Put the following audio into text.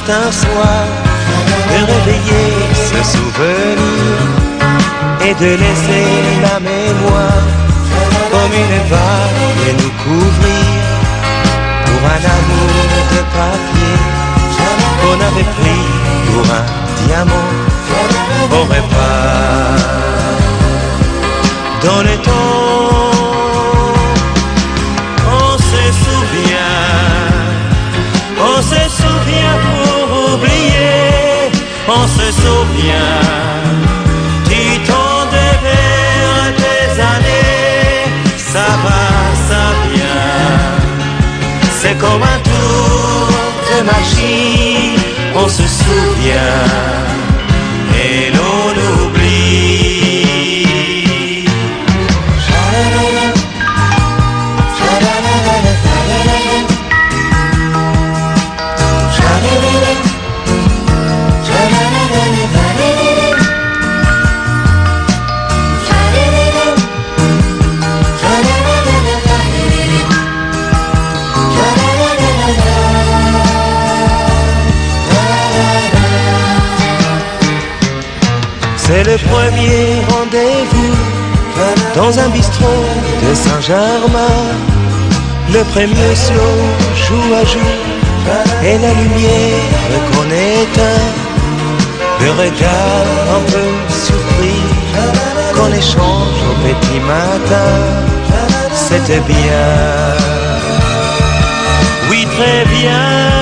certain soir de réveiller ce souvenir et de laisser la mémoire comme une vague et nous couvrir pour un amour de papier qu'on avait pris pour un diamant au repas. Dans le temps, on se souvient pour oublier, on se souvient du temps de vers des années, ça va, ça vient, c'est comme un tour de magie, on se souvient et l'on oublie. C'est le premier rendez-vous dans un bistrot de Saint-Germain. Le premier slow joue à joue et la lumière qu'on éteint. Le regard un peu surpris qu'on échange au petit matin. C'était bien, oui très bien.